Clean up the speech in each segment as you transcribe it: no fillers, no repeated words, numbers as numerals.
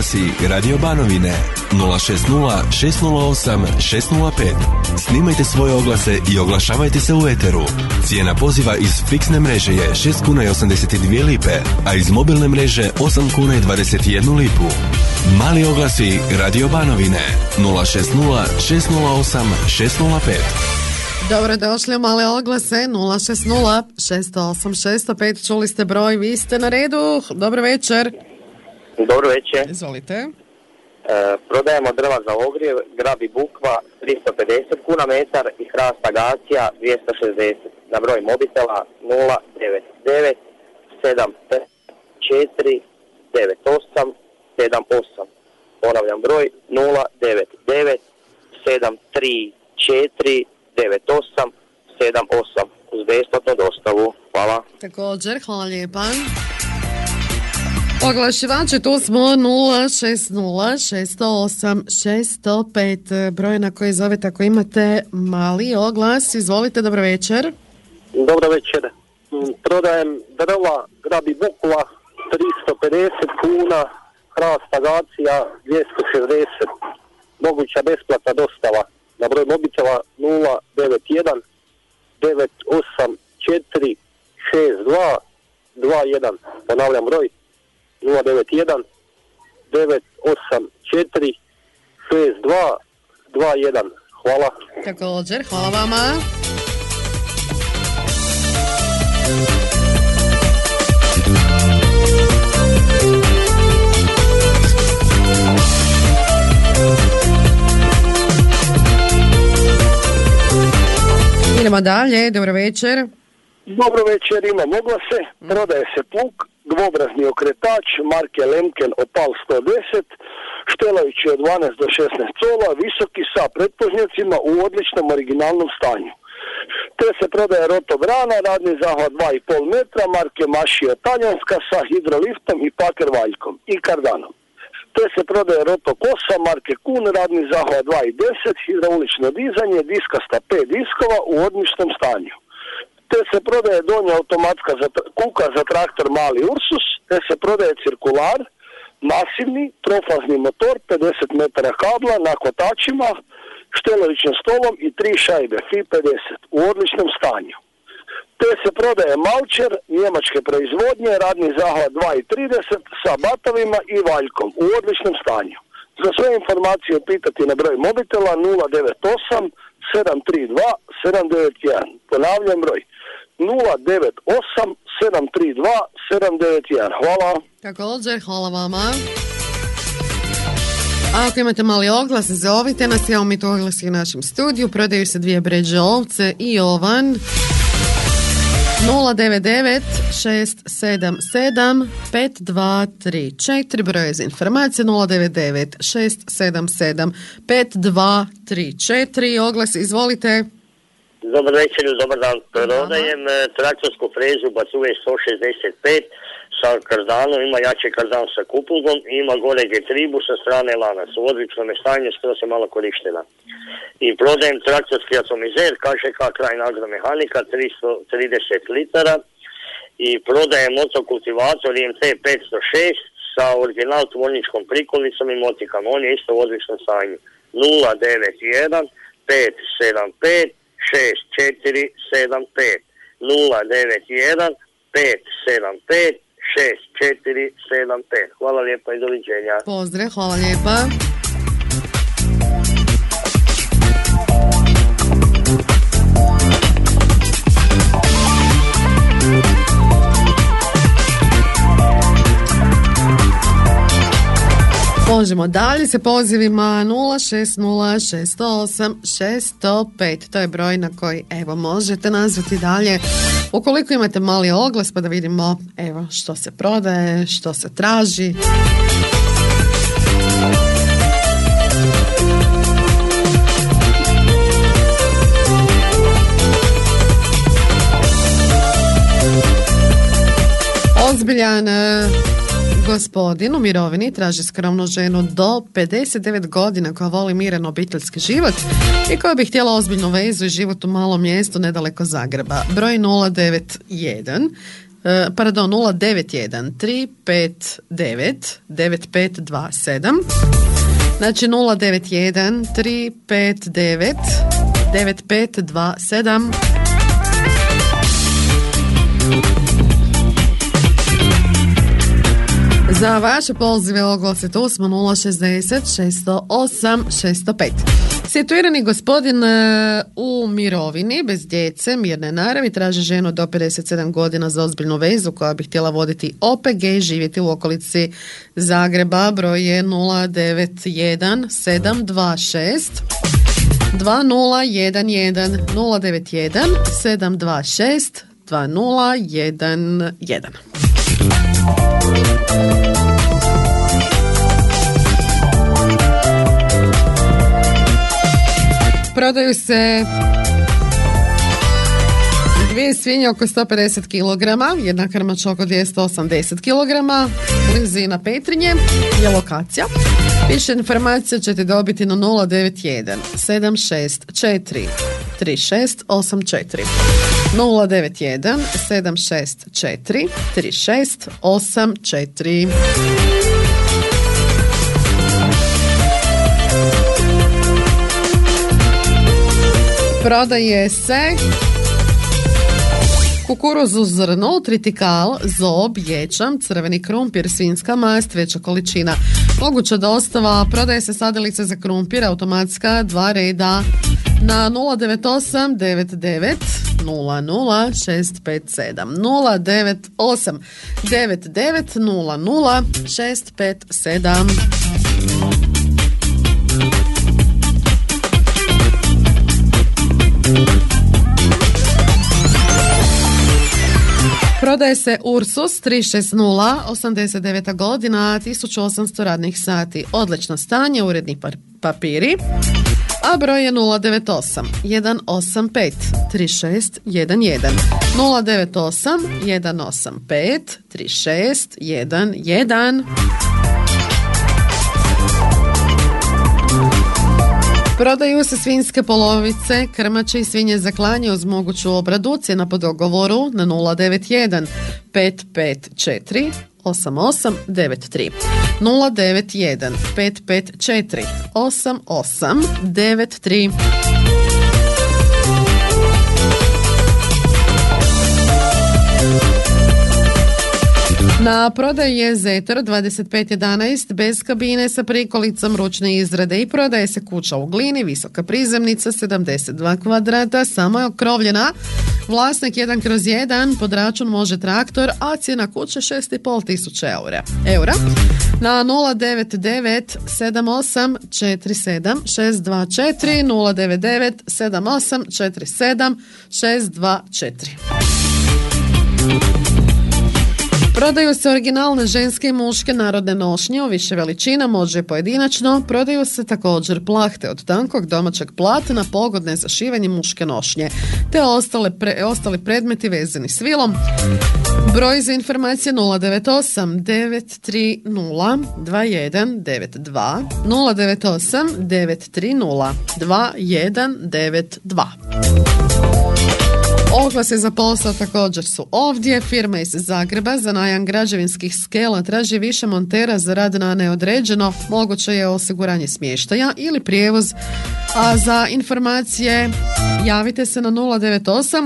oglasi Radio Banovine 060 608 605. Snimajte svoje oglase i oglašavajte se u eteru. Cijena poziva iz fiksne mreže je 6 kuna i 82 lipe, a iz mobilne mreže 8 kuna i 21 lipu. Mali oglasi Radio Banovine 060 608 605. Dobrodošli u male oglase 060 608 605. Čuli ste broj, vi ste na redu. Dobro večer. Dobro večer. Izvolite. Prodajemo drva za ogrijev, grab i bukva 350 kuna metar i hrast agacija 260. Na broj mobitela 099 754 98 78. Ponavljam broj 099 734 9878 uz besplatnu dostavu. Hvala. Također, hvala lijepa. Oglašivači, tu smo 060 608 605. Broj na koji zovete ako imate mali oglas. Izvolite, dobro večer. Dobro večer. Prodajem drva, grab i bukva 350 kuna, hrast agacija 260. Moguća besplatna dostava. Na broj mobitela 091 984 62 21. Ponavljam broj 091 984 62 21. Hvala. Također, hvala vama. Idemo dalje, dobro večer. Dobro večer, imam oglase. Prodaje se plug, dvobrazni okretač, marke Lemken Opal 110, štelajući od 12 do 16 cola, visoki sa pretpožnjacima u odličnom originalnom stanju. Te se prodaje rotobrana, radni zahvat 2,5 metra, marke Mašija talijanska sa hidroliftom i paker valjkom i kardanom. Te se prodaje roto kosa, marke Kun, radni zahvat 2,10, hidraulično dizanje, diskasta 5 diskova u odličnom stanju. Te se prodaje donja automatska kuka za traktor mali Ursus, te se prodaje cirkular, masivni, trofazni motor, 50 metara kabla na kotačima, štelovićnim stolom i 3 šajbe, FI 50, u odličnom stanju. Te se prodaje Malčer, njemačke proizvodnje, radni zahvat 2,30 sa batovima i valjkom, u odličnom stanju. Za sve informacije pitati na broj mobitela 098 732 791. Ponavljam broj 098 732 791. Hvala. Također, hvala vama. A ako imate mali oglas, zovite nas, evo mi to oglasi u našem studiju. Prodaju se 2 bređe ovce i ovan. 099 677 5234. Broj za informacije 099 677 5234. Oglas, izvolite. Dobar večer, dobar dan. Prodajem traktorsku frezu Bacue 165 sa kardanom, ima jači kardan sa kuplugom i ima gore getribu sa strane lanac. U odličnom stanju, skoro se malo korištena. I prodajem traktorski atomizer, KŽK Krajina agromehanika, 330 litara. I prodajem motokultivator IMT 506 sa original tvorničkom prikolicom i motikama. On je isto u odličnom stanju. 091 575 6475 091 575 6475. Hvala lijepa i doviđenja. Pozdrav, hvala lijepa. Možemo dalje se pozivima 060 608 605. To je broj na koji evo možete nazvati dalje. Ukoliko imate mali oglas pa da vidimo evo što se prodaje, što se traži. Ozbiljan gospodin u mirovini traži skromnu ženu do 59 godina koja voli miran obiteljski život i koja bi htjela ozbiljnu vezu i život u malom mjestu nedaleko Zagreba. Broj 091 091 359 9527. Znači 091 359 9527. Za vaše pozive oglase tu smo 060 608 605. Situirani gospodin u mirovini, bez djece, mirne naravi, traži ženu do 57 godina za ozbiljnu vezu koja bi htjela voditi OPG i živjeti u okolici Zagreba. Broj je 091 726 2011 091 726 2011. Prodaju se dvije svinje oko 150 kg, jedna krmača oko 280 kg, blizina Petrinje je lokacija. Više informacija ćete dobiti na 091 764 3684 091 764 3684. Prodaje se kukuruz u zrnu, tritikal, zob, ječam, crveni krumpir, svinjska mast, veća količina. Moguća dostava, prodaje se sadilice za krumpir, automatska, 2 reda na 098 99 00 657 098 99 00 657. Prodaje se Ursus 360, 89. godina, 1800 radnih sati. Odlično stanje, uredni papiri. A broj je 098 185 3611 098 185 3611. Prodaju se svinjske polovice, krmače i svinje za klanje uz moguću obradu, cijena po dogovoru na 091 554 8893 091 554 8893. Na prodaju je Zetor 2511 bez kabine sa prikolicom ručne izrade i prodaje se kuća u glini, visoka prizemnica, 72 kvadrata, samo je okrovljena. Vlasnik 1/1, pod račun može traktor, a cijena kuće 6.500 eura. Na 099 78 47 624 099 78 47 624. Prodaju se originalne ženske i muške narodne nošnje u više veličina, može pojedinačno. Prodaju se također plahte od tankog domaćeg platna pogodne za šivanje muške nošnje, te ostali predmeti vezani s vilom. Broj za informacije 098 930 2192 098 930 2192. Oglase za posao također su ovdje. Firma iz Zagreba za najam građevinskih skela traži više montera za rad na neodređeno. Moguće je osiguranje smještaja ili prijevoz. A za informacije javite se na 098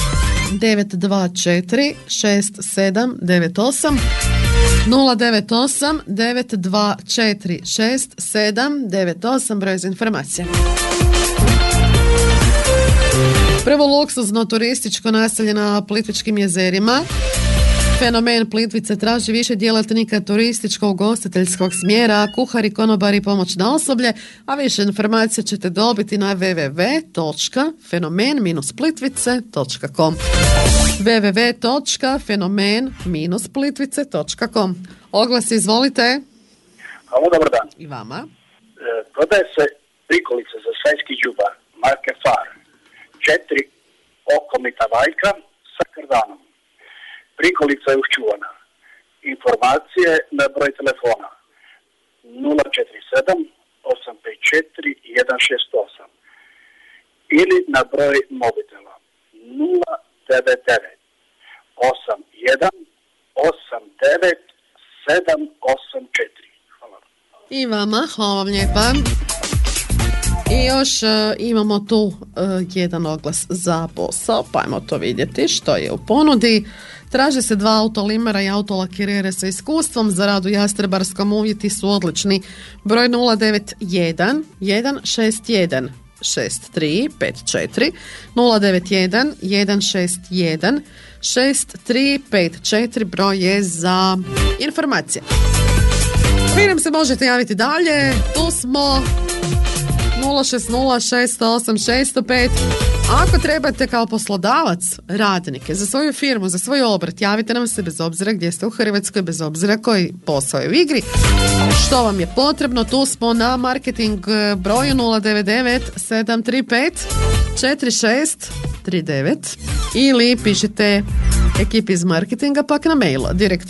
924 6798 098 924 6798. Broj za informacije. Prvo luksuzno turističko naselje na Plitvičkim jezerima. Fenomen Plitvice traži više djelatnika turističko-ugostiteljskog smjera, kuhari, konobari, pomoćno osoblje, a više informacija ćete dobiti na www.fenomen-plitvice.com www.fenomen-plitvice.com. Oglas, izvolite. Halo, dobar dan. I vama. Prodaje se prikolica za sajski đubar, marke Far. 4 okomita valjka sa kardanom. Prikolica je uščuvana. Informacije na broj telefona 047 854 168 ili na broj mobitela 099 Hvala. I vama, hvala vam lijepa. I još imamo tu jedan oglas za posao, pa ajmo to vidjeti što je u ponudi. Traže se 2 autolimera i autolakirere sa iskustvom za rad u Jastrebarskom, uvjeti su odlični. Broj 091 161 6354 091 161 6354 broj je za informacije. Vi nam se možete javiti dalje, tu smo 060 608 605. Ako trebate kao poslodavac radnike za svoju firmu, za svoj obrt, javite nam se bez obzira gdje ste u Hrvatskoj, bez obzira koji posao je u igri. Što vam je potrebno, tu smo na marketing broju 099 735 4639 ili pišite ekipi iz marketinga pak na mail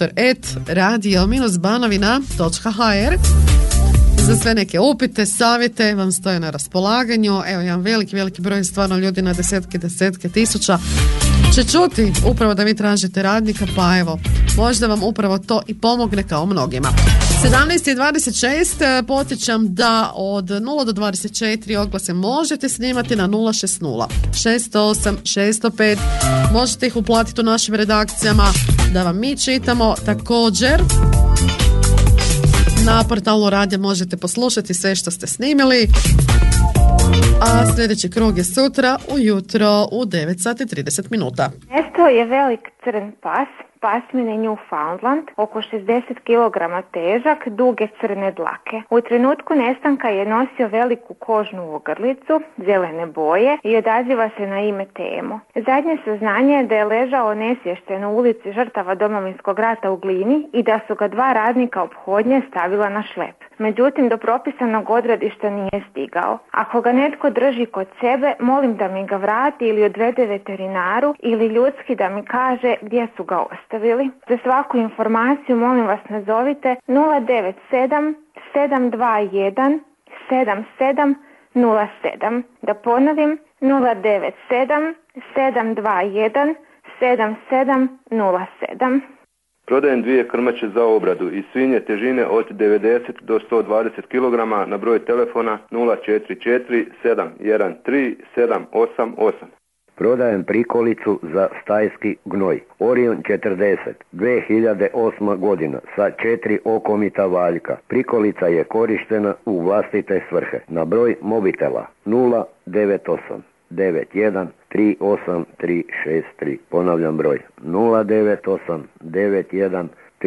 direktor@radio-banovina.hr. Za sve neke upite, savjete vam stoje na raspolaganju. Evo, jedan veliki broj stvarno ljudi na desetke tisuća će čuti upravo da vi tražite radnika, pa evo, možda vam upravo to i pomogne kao mnogima. 17:26, podsjećam da od 0 do 24 oglase možete snimati na 060 608 605. Možete ih uplatiti u našim redakcijama da vam mi čitamo. Također na portalu Radija možete poslušati sve što ste snimili. A sljedeći krug je sutra ujutro u 9:30. Mjesto je velik crn pas, pasmine Newfoundland, oko 60 kg težak, duge crne dlake. U trenutku nestanka je nosio veliku kožnu ogrlicu, zelene boje i odaziva se na ime Temo. Zadnje saznanje je da je ležao nesvješten u ulici žrtava Domovinskog rata u Glini i da su ga 2 radnika ophodnje stavila na šlep. Međutim, do propisanog odredišta nije stigao. Ako ga netko drži kod sebe, molim da mi ga vrati ili odvede veterinaru ili ljudski da mi kaže gdje su ga ostavili. Za svaku informaciju molim vas nazovite 097 721 7707. Da ponovim 097 721 7707. Prodajem 2 krmače za obradu i svinje težine od 90 do 120 kg na broj telefona 044 713 788. Prodajem prikolicu za stajski gnoj. Orion 40, 2008. godina sa 4 okomita valjka. Prikolica je korištena u vlastite svrhe. Na broj mobitela 098 91 38363. Ponavljam broj 098 91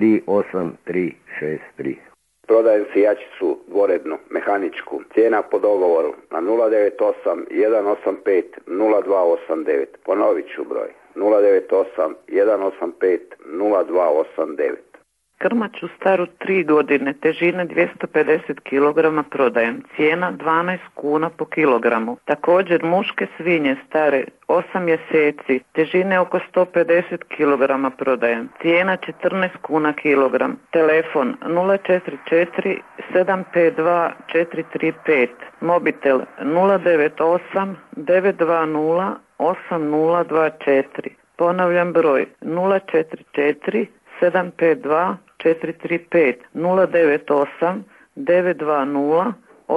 38363. Prodajem sijačicu dvorednu, mehaničku. Cijena po dogovoru na 098 185 0289. Ponovit ću broj 098 185 0289. Krmaču staru 3 godine, težine 250 kg prodajem. Cijena 12 kuna po kilogramu. Također muške svinje stare 8 mjeseci, težine oko 150 kg prodajem. Cijena 14 kuna kilogram. Telefon 044 752 435. Mobitel 098 920 8024. Ponavljam broj 044 752 435 098 920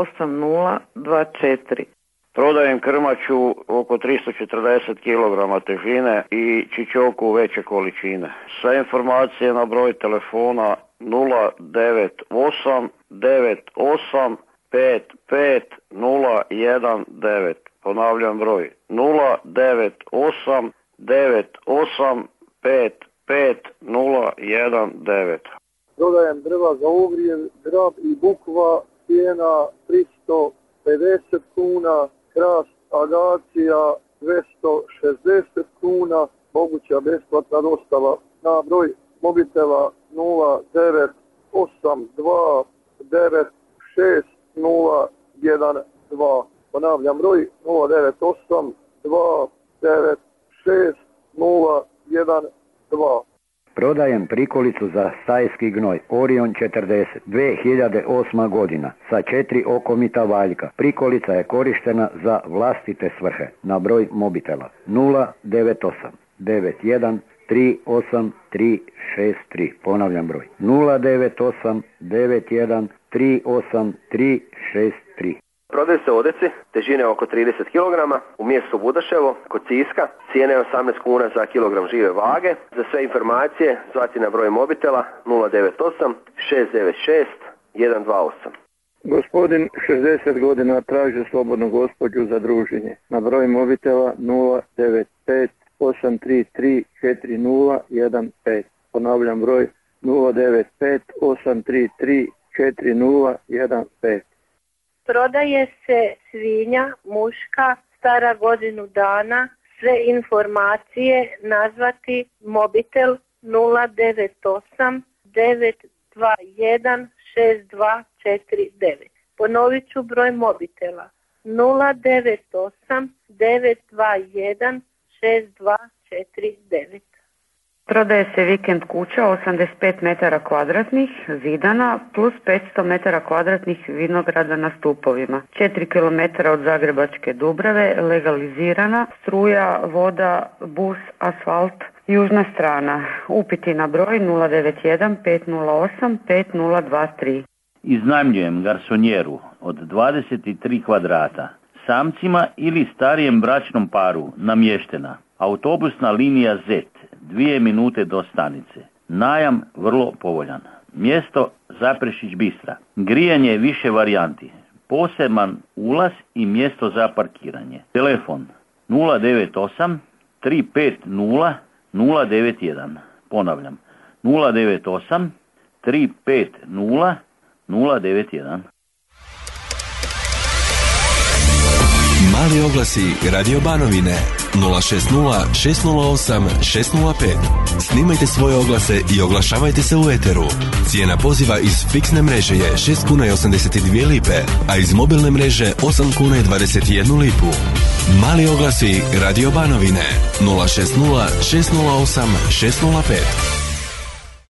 8024. Prodajem krmaču oko 340 kg težine i čičoku veće količine. Sve informacije na broj telefona 098 98 55 019. Ponavljam broj 098 98 55 019. Prodajem drva za ogrijev, grab i bukva, cijena 350 kuna, krast agacija 260 kuna, moguća besplatna dostava na broj mobitela 0982 96012. Ponavljam broj 098 296 012. Prodajem prikolicu za stajski gnoj Orion 40, 2008. godina sa 4 okomita valjka. Prikolica je korištena za vlastite svrhe. Na broj mobitela 098 91 38363. Ponavljam broj 098 91 38363. Prodaju se odeci, težine oko 30 kg, u mjestu Budaševo, kod Siska, cijena je 18 kuna za kilogram žive vage. Za sve informacije zvati na broj mobitela 098 696 128. Gospodin 60 godina traži slobodnu gospođu za druženje. Na broj mobitela 095 833 4015. Ponavljam broj 095 833 4015. Prodaje se svinja muška stara godinu dana. Sve informacije nazvati mobitel 098 921 6249. Ponovit ću broj mobitela 098 921 6249. Prodaje se vikend kuća 85 metara kvadratnih zidana plus 500 metara kvadratnih vinograda na stupovima. 4 km od Zagrebačke Dubrave, legalizirana, struja, voda, bus, asfalt, južna strana. Upiti na broj 091 508 5023. Iznajmljujem garsonjeru od 23 kvadrata. Samcima ili starijem bračnom paru namještena. Autobusna linija Z. 2 minute do stanice. Najam vrlo povoljan. Mjesto Zaprešić Bistra. Grijanje više varijanti. Poseban ulaz i mjesto za parkiranje. Telefon 098 350 091. Ponavljam 098 350 091. Mali oglasi Radio Banovine 060 608 605. Snimajte svoje oglase i oglašavajte se u eteru. Cijena poziva iz fiksne mreže je 6 kuna i 82 lipe, a iz mobilne mreže 8 kuna i 21 lipu. Mali oglasi Radio Banovine 060 608 605.